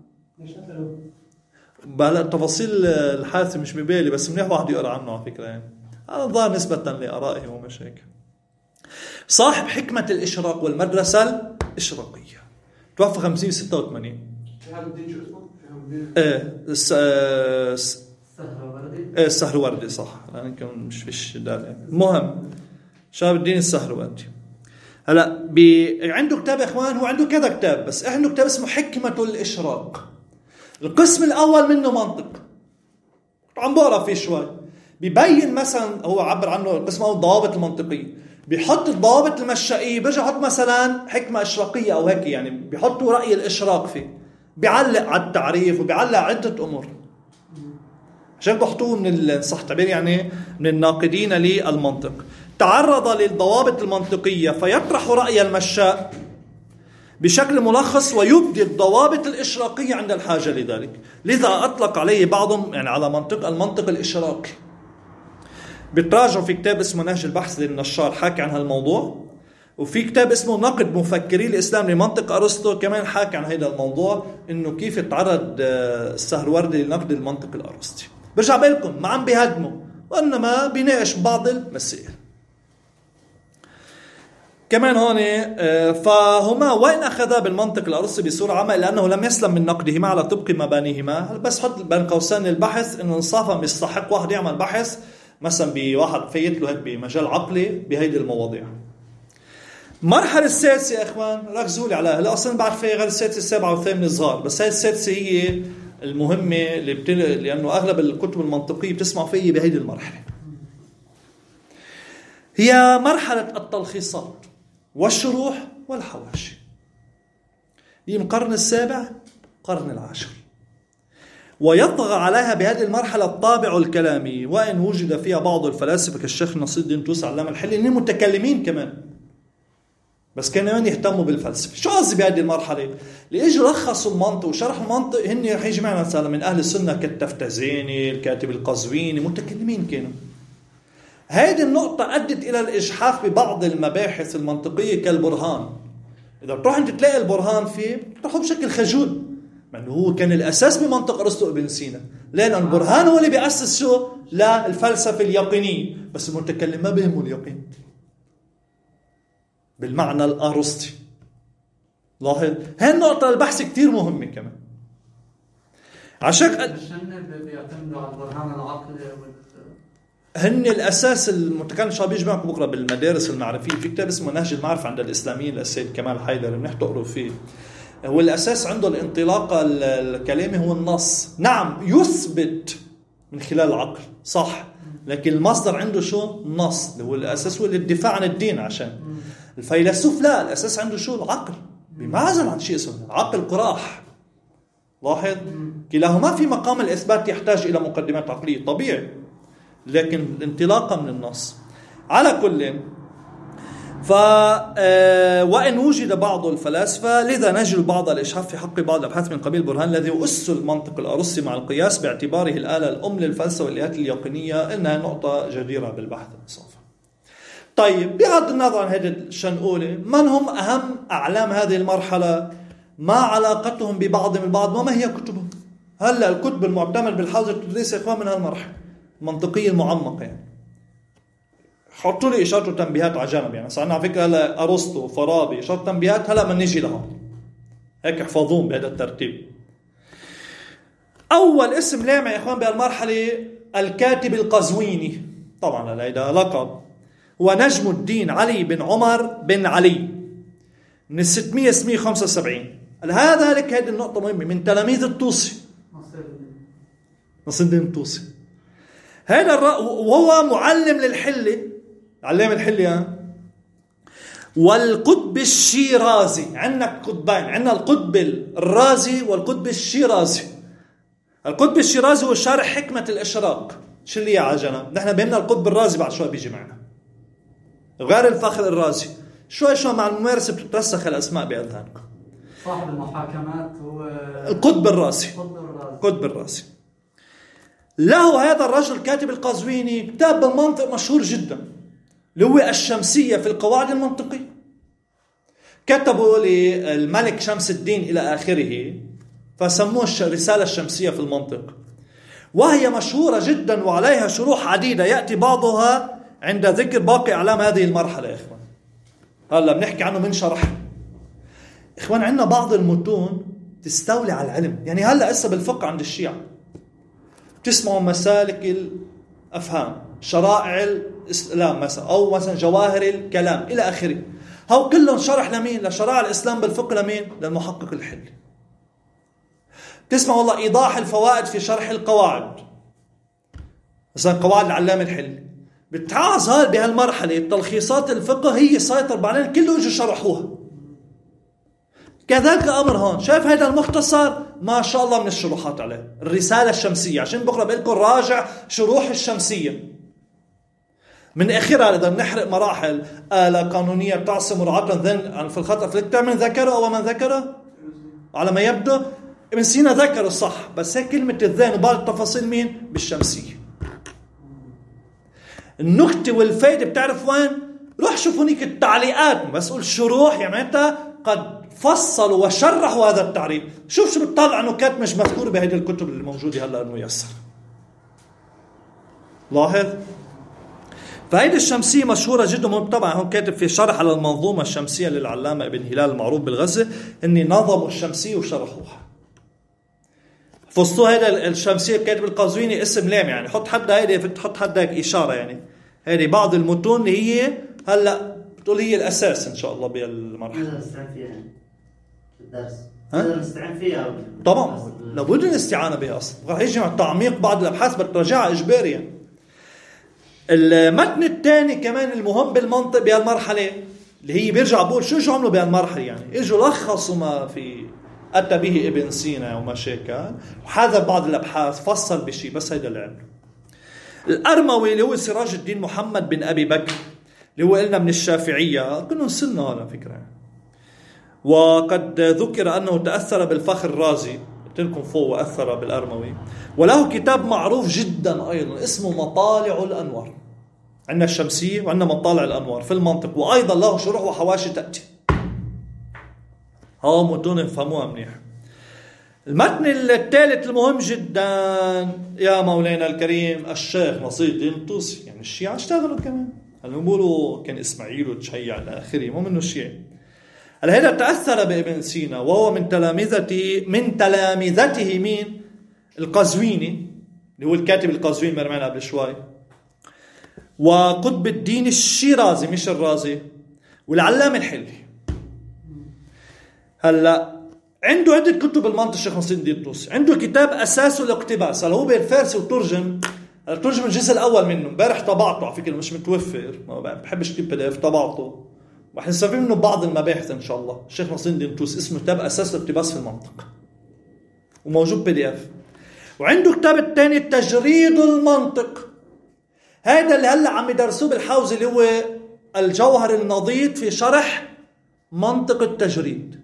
بلا تفاصيل الحادثة مش ببالي، بس منيح واحد يقرأ عنه على فكرة يعني. هذا ظاهر نسبة لآرائهم ومش هيك. صاحب حكمة الإشراق والمدرسة الإشراقية، توفى خمسين ستة وثمانين. شهاب الدين شو اسمه؟ ايه السهروردي. ايه السهروردي صح، لأن كان مش فيش دال. المهم شهاب الدين السهروردي. هلا بي... عنده كتاب يا اخوان، هو عنده كذا كتاب، بس عنده كتاب اسمه حكمة الإشراق. القسم الأول منه منطق، عم بقرا فيه شوي. بيبين مثلا هو عبر عنه القسم الأول الضوابط المنطقية، بيحط الضوابط المشائية، بيرجع يحط مثلا حكمة إشراقية أو هيك، يعني بيحطوا رأي الإشراق فيه، بيعلق على التعريف وبيعلق عدة أمور عشان بحطوه من صح تعبير يعني من الناقدين للمنطق. تعرض للضوابط المنطقية فيطرح رأي المشاء بشكل ملخص ويبدي الضوابط الإشراقية عند الحاجة لذلك. لذا أطلق عليه بعضهم يعني على منطق المنطق الإشراقي. بتراجعوا في كتاب اسمه نهج البحث للنشار حاكي عن هالموضوع، وفي كتاب اسمه نقد مفكري الإسلام لمنطق أرسطو كمان حاكي عن هذا الموضوع، إنه كيف يتعرض السهروردي لنقد المنطق الأرسطي. برجع بالكم ما عم بيهدموا وإنما بيناقش بعض المسائل. كمان هون فهما وإن أخذا بالمنطق الأرسطي بصورة عامة لأنه لم يسلم من نقدهما على طبق مبانيهما. بس حط بين قوسين البحث إنه انصافا بيستحق واحد يعمل بحث مثلا بواحد فيت له هيك بمجال عقلي بهيدي المواضيع. المرحلة السادسة يا إخوان ركزوا لي عليها. هلا أصلا بعد فيها غير السادسة السابعة والثامنة صغار، بس هاي السادسة هي المهمة اللي بتل... لأنه أغلب الكتب المنطقية بتسمعوا فيها بهيدي المرحلة. هي مرحلة التلخيصات والشروح والحواشي. هي من القرن السابع القرن العاشر، ويطغى عليها بهذه المرحلة الطابع الكلامي، وإن وجد فيها بعض الفلاسفة كالشيخ نصير الدين توسي علامة الحلي إنهم متكلمين كمان، بس كانوا يهتموا بالفلسفة. شو قصدي بهذه المرحلة؟ اللي اجوا لخصوا المنطق وشرحوا المنطق هن رح يجي معنا مثلا من أهل السنة كالتفتزيني، الكاتب القزويني، متكلمين كانوا. هذه النقطة أدت إلى الإجحاف ببعض المباحث المنطقية كالبرهان. إذا بتروح أنت تلاقي البرهان فيه بتروحوا بشكل خجول، مع أنه هو كان الأساس بمنطق أرسطو ابن سينا، لأن البرهان هو اللي بيأسس شو؟ لا الفلسفة اليقينية، بس المتكلم ما بيهمه اليقين بالمعنى الأرسطي. لاحظ هاي النقطة البحث كتير مهمة كمان. عشان الشنة بيعتمدوا على البرهان العقلي وال هن الأساس. المتكلم شو بيجي معكم بكرة بالمدارس المعرفية في كتاب اسمه نهج المعرفة عند الإسلاميين للسيد كمال حيدر، بنحن تقروا فيه. هو الأساس عنده الانطلاقة الكلامي هو النص، نعم يثبت من خلال العقل صح، لكن المصدر عنده شو؟ النص، اللي هو الأساس هو الدفاع عن الدين. عشان الفيلسوف لا، الأساس عنده شو؟ العقل، بمعزل عن شيء اسمه العقل قراح. لاحظ كلاهما في مقام الإثبات يحتاج إلى مقدمات عقلية طبيعي، لكن الانطلاقة من النص. على كل ف وإن وجد بعض الفلاسفة لذا نجد بعض الإجحاف في حق بعض الأبحاث من قبيل برهان الذي أسس المنطق الأرسطي مع القياس باعتباره الآلة الأم للفلسفة والآلات اليقينية، إنها نقطة جديرة بالبحث الإنصافي. طيب بغض النظر عن هذه الشنقولة، من هم أهم أعلام هذه المرحلة؟ ما علاقتهم ببعضهم البعض وما هي كتبهم؟ هلا الكتب المعتمد بالحوزة التدريسية إخوان من هالمرحلة المنطقية المعمقة، يعني حطوا لي إشارة وتنبيهات على جانب. يعني صارنا على فكرة هلا أرسطو فارابي إشارة تنبيهات، هلا ما نيجي لهم هيك احفظوهم بهذا الترتيب. أول اسم لامع يا إخوان بهالمرحلة الكاتب القزويني، طبعا هذا لقب، هو نجم الدين علي بن عمر بن علي من ستمائة وخمسة وسبعين. هذا لك هذه النقطة مهمة، من تلاميذ الطوسي نصر الدين الطوسي. هذا الرأ... وهو معلم للحلة، علام الحلة، والقطب الشيرازي. عندنا قطبين، عندنا القطب الرازي والقطب الشيرازي. القطب الشيرازي هو شارح حكمة الإشراق. شو اللي يعجنا؟ نحن بهمنا القطب الرازي بعد شوي بيجي معنا، غير الفخر الرازي. شوي شوي مع الممارسة بتترسخ الأسماء بأذهانكم. صاحب المحاكمات هو القطب الرازي. القطب الرازي له هذا الرجل كاتب القزويني كتاب بالمنطق مشهور جدا، اللي هو الشمسية في القواعد المنطقية. كتبوا للملك شمس الدين إلى آخره، فسموه الرسالة الشمسية في المنطق، وهي مشهورة جدا وعليها شروح عديدة يأتي بعضها عند ذكر باقي أعلام هذه المرحلة. يا إخوان هلا بنحكي عنه من شرح. إخوان عندنا بعض المتون تستولي على العلم، يعني هلا هسه بالفقه عند الشيعة تسمعوا مسالك الأفهام، شرائع الإسلام مثلا، أو مثلا جواهر الكلام إلى آخره. هو كلهم شرح لمين؟ لشرائع الإسلام بالفقه. لمين؟ للمحقق الحلي. تسمع والله إيضاح الفوائد في شرح القواعد، مثلا قواعد العلامة الحلي. بتعاز هذا بهالمرحلة تلخيصات الفقه هي سيطر بعدين كله يجوا شرحوها. كذلك الأمر هون. شايف هذا المختصر ما شاء الله من الشروحات عليه، الرسالة الشمسية، عشان بكرة بقولكم راجع شروح الشمسية من آخرها. إذا نحرق مراحل آلة قانونية تعصم مراعاة ذن في الخطأ في الكتاب من ذكره أو من ذكره على ما يبدو ابن سينا ذكره صح، بس هي كلمة الذهن وبعض التفاصيل مين؟ بالشمسية. النكتة والفائدة بتعرف وين؟ روح شوفوا هنيك التعليقات، بس قول شروح يعني قد فصلوا وشرحوا هذا التعريف. شوف شو بتطلع نكات مش مذكورة بهذه الكتب اللي موجودة هلا انه يسر. لاحظ فهيدي الشمسية مشهورة جدا. طبعا هون كاتب في شرح على المنظومة الشمسية للعلامة ابن هلال المعروف بالغزة، اني نظموا الشمسية وشرحوها. فصلوا هذا الشمسية كاتب القزويني اسم لام، يعني حط حد هيدي، تحط حد هيك إشارة. يعني هذه بعض المتون اللي هي هلا بتقول هي الأساس إن شاء الله بالمرحلة. نقدر نستعين فيها في الدرس. ها؟ نقدر نستعين فيها. طبعا لابد الاستعانة بها أصلا. راح يجي مع تعميق بعض الأبحاث بتراجعها إجباريا. المتن الثاني كمان المهم بالمنطق بهالمرحلة اللي هي بيرجع بقول شو شو عملوا بهالمرحلة يعني إجوا لخصوا ما في أتى به ابن سينا وما شاكل وحذف بعض الأبحاث فصل بشيء بس هيدا اللي عمله. الأرموي اللي هو سراج الدين محمد بن أبي بكر اللي هو قلنا من الشافعية كنا نسلنا على فكرة، وقد ذكر أنه تأثر بالفخر الرازي قلت لكم فوق وأثر بالأرموي، وله كتاب معروف جدا أيضا اسمه مطالع الأنوار. عندنا الشمسية وعندنا مطالع الأنوار في المنطق، وأيضا له شروح وحواشي تأتي. ها متون نفهموها منيح. المتن الثالث المهم جدا يا مولانا الكريم الشيخ نصير الدين الطوسي، يعني الشيعة اشتغلوا كمان، هلا بيقولوا كان اسماعيل وتشيع الى اخره، مو منه شيء. هلا هذا تاثر بابن سينا وهو من تلامذته من تلامذته مين؟ القزويني اللي هو الكاتب القزويني مرمانا قبل شوي، وقطب الدين الشيرازي مش الرازي، والعلامة الحلي. هلا عنده عدة كتب بالمنطق الشيخ نصير الدين الطوسي، عنده كتاب أساس الاقتباس، هلا هو بالفارسي وترجم، ترجم الجزء الأول منه، امبارح طبعته على فكرة مش متوفر، ما بحبش كتب بي دي اف، طبعته رح نستفيد منه بعض المباحث إن شاء الله. الشيخ نصير الدين الطوسي اسمه كتاب أساس الاقتباس في المنطق وموجود بي دي اف. وعنده كتاب الثاني تجريد المنطق، هذا اللي هلا عم يدرسوه بالحوزة اللي هو الجوهر النضيد في شرح منطق التجريد.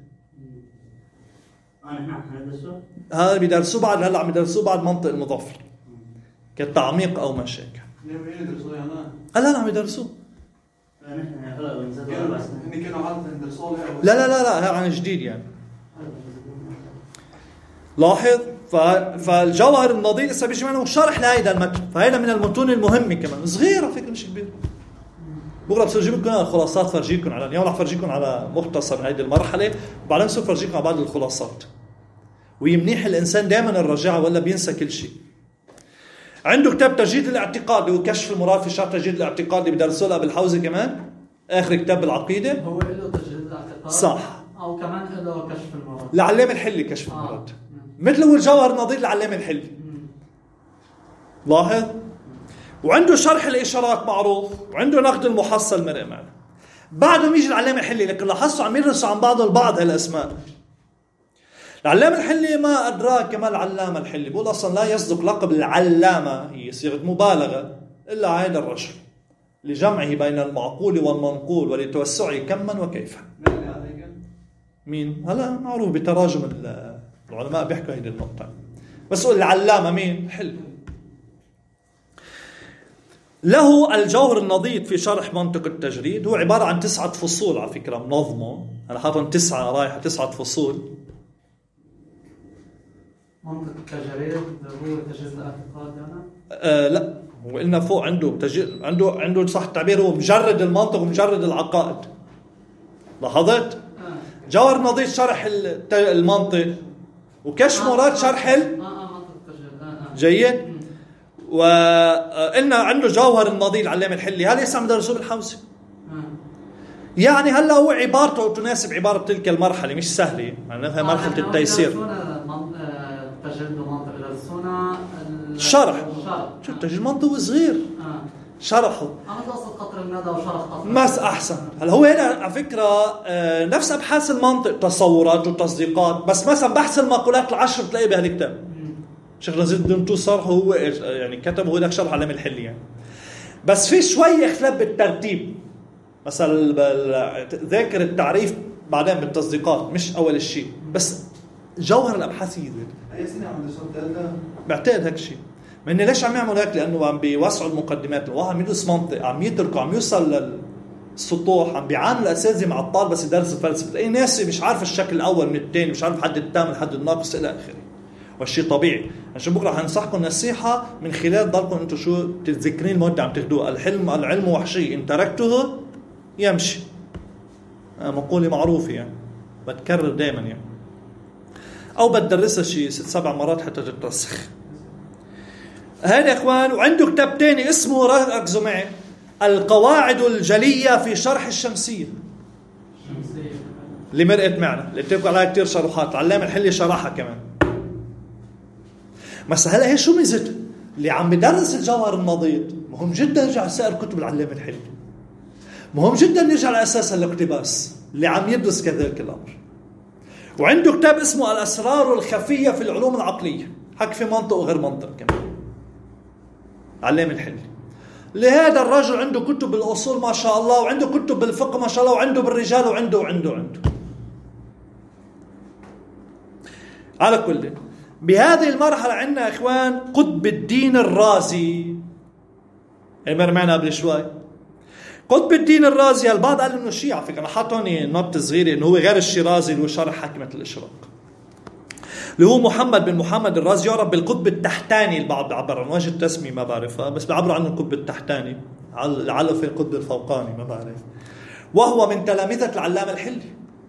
هذا بيدرسوه بعد هلا عم يدرسوه بعد منطق المظفر كالتعميق او ما شاكل. هلا هلا عم يدرسوه. لا لا لا لا عن جديد يعني. لاحظ فالجوهر النضيد هسه بيجي معنا شرح لهيدا المتن، فهيدا من المتون المهمه كمان، صغيره فكره مش كبيره. بكره بصير اجيب لكم خلاصات فرجيكم على اليوم، رح فرجيكم على مختصر من هيدي المرحله، وبعدين بصير فرجيكم على بعض الخلاصات. ويمنيح الانسان دائما الرجعه ولا بينسى كل شيء. عنده كتاب تجريد الاعتقاد اللي هو كشف المراد في شرح تجريد الاعتقاد اللي بدرسوه له بالحوزه كمان، اخر كتاب بالعقيده. هو له تجريد الاعتقاد صح، او كمان له كشف المراد. العلامه الحلي كشف المراد آه. مثل هو الجوهر النظير العلامه الحلي. لاحظ. وعنده شرح الاشارات معروف، وعنده نقد المحصل من امانه. بعدهم يجي العلامه الحلي، لكن لاحظتوا عم يدرسوا عن بعض البعض هالاسماء. العلامة الحلي ما أدراك ما العلامة الحلي، بقول أصلا لا يصدق لقب العلامة، هي صيغة مبالغة، إلا هذا الرجل لجمعه بين المعقول والمنقول ولتوسعه كما وكيفا. مين؟ هلا معروف بتراجم العلماء بيحكوا هيدي النقطة، بس قول العلامة مين؟ حلي. له الجوهر النضيد في شرح منطق التجريد، هو عبارة عن تسعة فصول على فكرة منظمة، أنا حاطن تسعة رايحة تسعة فصول. منطق التجريد هو تجريد الاعتقاد يعني؟ آه لا، هو قلنا فوق عنده تجريد، عنده عنده صح التعبير، هو مجرد المنطق ومجرد العقائد. لاحظت؟ آه. جوهر نضيد شرح المنطق، وكشف آه مراد شرح ال آه آه منطق التجريد. آه آه. جيد. وقلنا عنده جوهر النضيد العلامة الحلي، هل يسمى درسوه بالحوزة؟ آه. يعني هلا هو عبارته تناسب عبارة تلك المرحلة، مش سهلة، يعني هي مرحلة آه التيسير. تجريد المنطق درسونا الشرح. شو تجريد المنطق صغير. آه. شرحه. أنا توصل قطر الندى وشرح قطر. ماس أحسن. هلا هو هنا على فكرة نفس أبحاث المنطق، تصورات وتصديقات، بس مثلا بحث المقولات العشر بتلاقيه بهالكتاب. شيخ نصير الدين الطوسي صرحه هو يعني كتبه هو لك شرح علامة الحلي يعني. بس في شوية اختلاف بالترتيب. مثلا ذاكر التعريف بعدين بالتصديقات مش أول الشيء، بس جوهر الأبحاث يزيد. أي سنة عم يدرسوا الثالثة؟ بعتقد هيك شيء. ما إني ليش عم يعملوا هيك؟ لأنه عم بيوسعوا المقدمات، الواحد عم يدرس منطق، عم يتركوا، عم يوصل للسطوح، عم بيعامل الأساتذة مع الطالب بس يدرس الفلسفة، تلاقي ناس مش عارف الشكل الأول من الثاني، مش عارف حد التام لحد الناقص إلى آخره. والشيء طبيعي. عشان بكره حنصحكم نصيحة من خلال ضلكم أنتم شو تتذكرين المودة عم تاخدوها، الحلم العلم وحشي إن تركته يمشي. مقولة معروفة يعني، بتكرر دائما يعني. أو بتدرسها شيء ست سبع مرات حتى تترسخ. هذا يا إخوان. وعنده كتاب تاني اسمه ركزوا معي القواعد الجلية في شرح الشمسية اللي مرقت معنا، اللي بتبقى عليها كتير شروحات، العلامة الحلي شرحها كمان. بس هلا هي شو ميزتها؟ اللي عم بدرس الجوهر النضيد مهم جدا يرجع لسائر كتب العلامة الحلي، مهم جدا يرجع لأساس الاقتباس اللي عم يدرس كذلك الأمر. وعنده كتاب اسمه الأسرار الخفية في العلوم العقلية، حكي في منطق وغير منطق كمان، علامة الحلي. لهذا الرجل عنده كتب بالأصول ما شاء الله، وعنده كتب بالفقه ما شاء الله، وعنده بالرجال، وعنده وعنده وعنده على كل. بهذه المرحلة عندنا إخوان قطب الدين الرازي، مر معنا قبل شوي. قطب الدين الرازي البعض قال إنه شيعة، على فكرة أنا حاطط هون نوت صغيرة إنه هو غير الشيرازي اللي هو شرح حكمة الإشراق، اللي هو محمد بن محمد الرازي، يعرف بالقطب التحتاني. البعض بيعبر عنه، وجه التسمية ما بعرفها، بس بيعبروا عنه القطب التحتاني، لعله في القطب الفوقاني ما بعرف. وهو من تلامذة العلامة الحلي.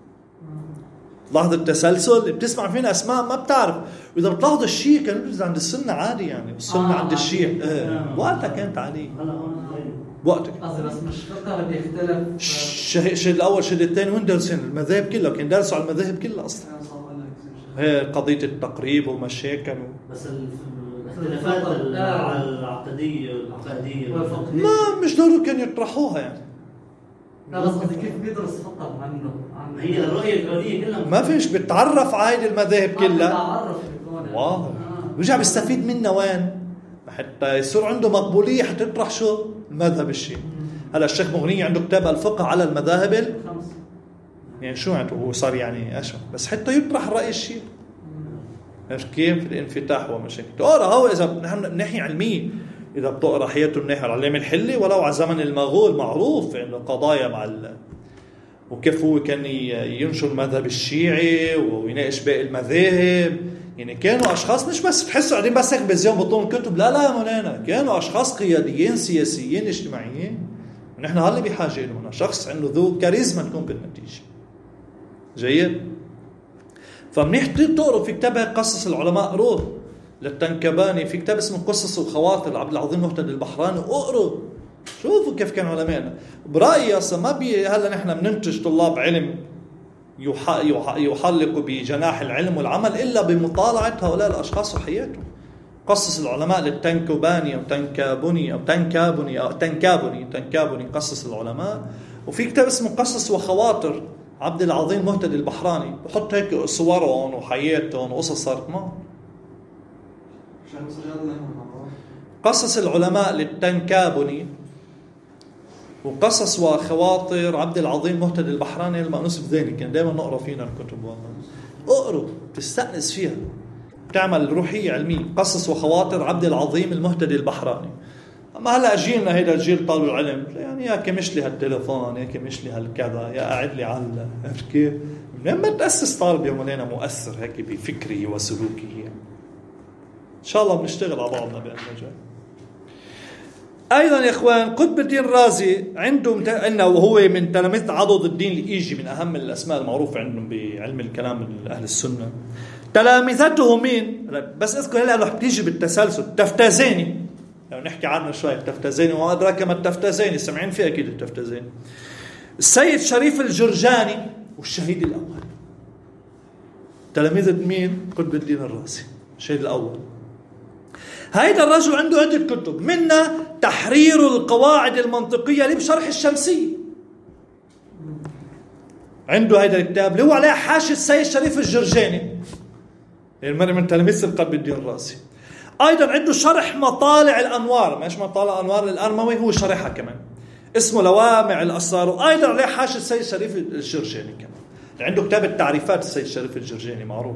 لاحظ التسلسل، بتسمع فينا أسماء ما بتعرف. وإذا بتلاحظ الشيعة كانوا عند السنة عادي، يعني السنة آه عند الشيعة آه. وقتها كانت عادية وقتك. قصدي بس مش فقه بدي يختلف. الشيء الأول شيء الثاني وين درسين المذاهب كلها، كان درسوا على المذاهب كلها أصلا. هي قضية التقريب ومشاكل و... بس الاختلافات العقدية العقدية ما مش ضروري كانوا يطرحوها يعني. لا بس قصدي كيف بيدرس فقط عنه عن هي الرؤية الكونية كلها ما فيش بتعرف عادي المذاهب كلها. تعرف واو رجع بيستفيد منها وين حتى يصير عنده مقبولية حتى يطرح شو المذهب الشيعي. هلا الشيخ مغني عنده كتاب الفقه على المذاهب الخمس، يعني شو عنده هو صار يعني أشهر، بس حتى يطرح الرأي الشيعي. عرفت كيف الانفتاح ومشاكل. تقرا هو إذا نحن من ناحية علمية، إذا بتقرا حياته من ناحية العلامة الحلي ولو على زمن المغول معروف إنه قضايا مع ال... وكيف هو كان ينشر المذهب الشيعي ويناقش باقي المذاهب. يعني كانوا أشخاص مش بس تحسوا قاعدين بس هيك بزيهم بطون كتب، لا لا مولانا، كانوا أشخاص قياديين سياسيين اجتماعيين، ونحن هلا بحاجة لهم شخص عنده ذو كاريزما تكون بالنتيجة. جيد. فمنيح تقروا في كتاب قصص العلماء، قروه للتنكباني، في كتاب اسمه قصص الخواطر لعبد العظيم مهتدي البحراني، اقروا شوفوا كيف كانوا علمائنا. برأيي اصلا ما بي هلا نحن بننتج طلاب علم يحلقوا بجناح العلم والعمل الا بمطالعه هؤلاء الاشخاص وحياتهم. قصص العلماء للتنكباني او تنكابني او تنكابني او تنكابني تنكابني قصص العلماء. وفي كتاب اسمه قصص وخواطر عبد العظيم مهتدي البحراني، بحط هيك صورهم وحياتهم وقصص صارت معهم. قصص العلماء للتنكابني وقصص وخواطر عبد العظيم مهتدي البحراني المأنوس بذهني، كان دائما نقرأ فينا الكتب والله. اقروا تستأنس فيها، تعمل روحية علمية. قصص وخواطر عبد العظيم المهتدي البحراني. أما هلا جيلنا هيدا الجيل طالب العلم يعني يا كمش لي هالتليفون يا كمش لي هالكذا يا قاعد لي على كيف. منين ما تأسس طالب يوم ولينا مؤثر هيك بفكره وسلوكه يعني. إن شاء الله بنشتغل على بعضنا بأن نجاح. أيضا يا إخوان قطب الدين الرازي عنده إنه وهو من تلاميذ عضد الدين الإيجي، من أهم الأسماء المعروفة عندهم بعلم الكلام أهل السنة. تلامذته مين؟ بس أذكر هلا رح بتيجي بالتسلسل. التفتازاني لو نحكي عنه شوي، التفتازاني وما أدراك ما التفتازاني، سمعين فيه أكيد التفتازاني. السيد شريف الجرجاني والشهيد الأول. تلاميذ مين؟ قطب الدين الرازي الشهيد الأول. هيدا الرجل عنده عدة كتب، منها تحرير القواعد المنطقية اللي بشرح الشمسية. عنده هيدا الكتاب اللي هو عليه حاشية السيد شريف الجرجاني، المرء من تلاميذ قطب الدين الرازي. أيضا عنده شرح مطالع الأنوار، مش مطالع الأنوار الأرموي، هو شرحها كمان، اسمه لوامع الأسرار. وأيضا عليه حاشية السيد شريف الجرجاني كمان. عنده كتاب التعريفات السيد شريف الجرجاني معروف.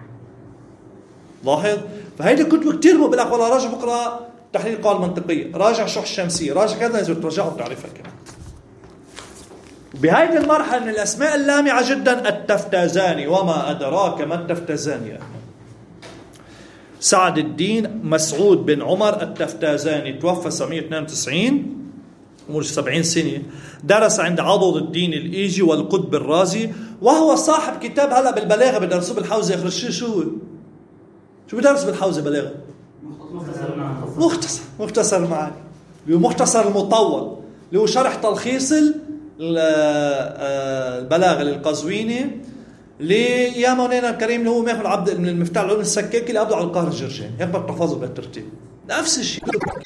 لاحظ. فهيدي كتب كتير مو بالأخ والله راجع بقرأ تحليل القواعد المنطقية، راجع شرح الشمسية، راجع كذا، لازم ترجعوا بتعريفها كمان. بهيدي المرحلة من الأسماء اللامعة جدا التفتازاني. وما أدراك ما التفتازاني؟ سعد الدين مسعود بن عمر التفتازاني، توفى سبعمائة واثنين وتسعين، عمره سبعين سنة. درس عند عضد الدين الإيجي والقطب الرازي، وهو صاحب كتاب هلا بالبلاغة بدرسوه بالحوزة. يخرج شو شو شو بدرس بالحوزة بلاغة؟ مختصر مختصر مختصر معاني، مختصر المطول. اللي هو شرح تلخيص البلاغة للقزويني يا مولانا الكريم، اللي هو ماخذ عبد من المفتاح العلوم السكاكي اللي قبضوا على القاهر الجرجاني. هيك بدك تحفظه بالترتيب نفس الشيء.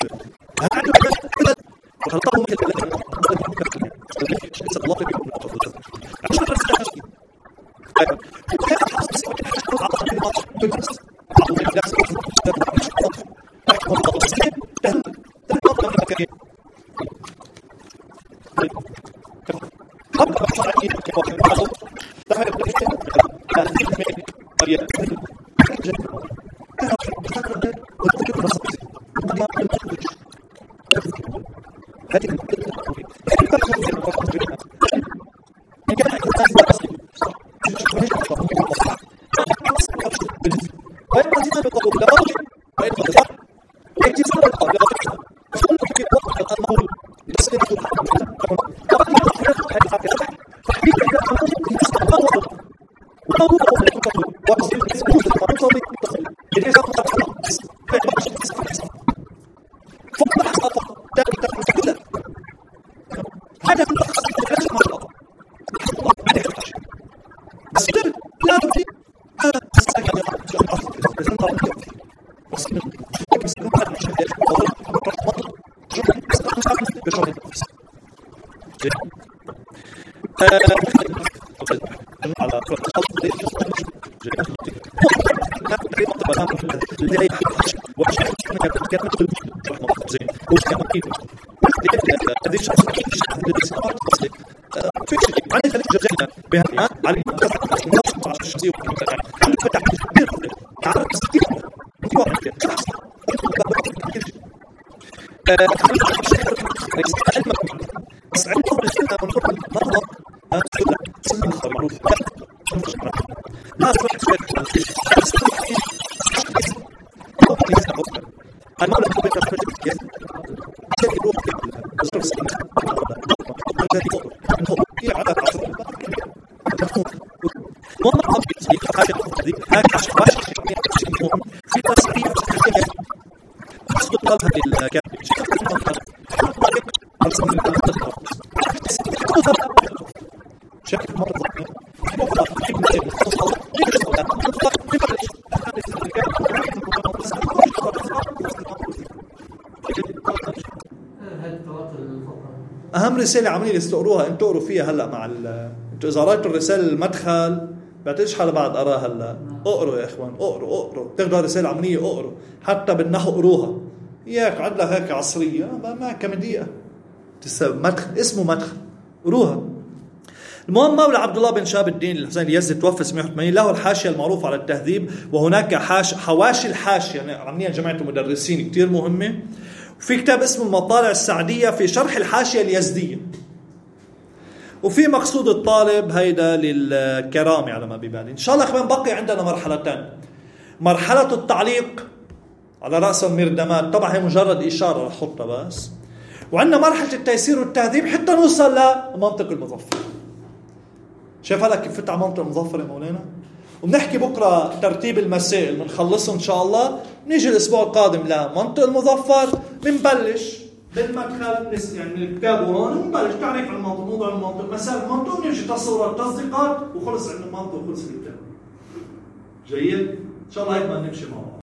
أهم رسالة عملية استقروها أنتوا اقروا فيها هلا مع ال أنتوا إذا قريتوا الرسالة المدخل بعتقدش حدا بعد قراها هلا. اقروا يا إخوان، اقروا اقروا تاخذوا رسالة عملية، اقروا حتى بالنحو اقروها. إياك عدلها هيك عصرية ما كم دقيقة مدخل اسمه مدخل اقروها. المهم مولى عبد الله بن شهاب الدين الحسين اليزدي توفى سبعمائة وثمانين، له الحاشية المعروفة على التهذيب، وهناك حاش حواشي الحاشية يعني عاملين جماعة المدرسين كتير مهمة. وفي كتاب اسمه المطالع السعدية في شرح الحاشية اليزدية. وفي مقصود الطالب هيدا للكرامة على ما ببالي. إن شاء الله أخوان بقي عندنا مرحلتين، مرحلة التعليق على رأس المردمات، طبعا هي مجرد إشارة رح حطها بس، وعندنا مرحلة التيسير والتهذيب حتى نوصل لمنطق المظفر. شايف هلا كيف فتح منطق المظفر يا مولانا؟ وبنحكي بكرة ترتيب المسائل بنخلصه إن شاء الله. نيجي الأسبوع القادم لمنطق المظفر، بنبلش بالمدخل يعني من الكتاب هون، ونبلش تعريف عن المنطق، موضوع المنطق، مسائل المنطق، ونمشي تصور التصديقات، وخلص عند المنطق وخلص الكتاب. جيد؟ إن شاء الله هيك ما نمشي معه.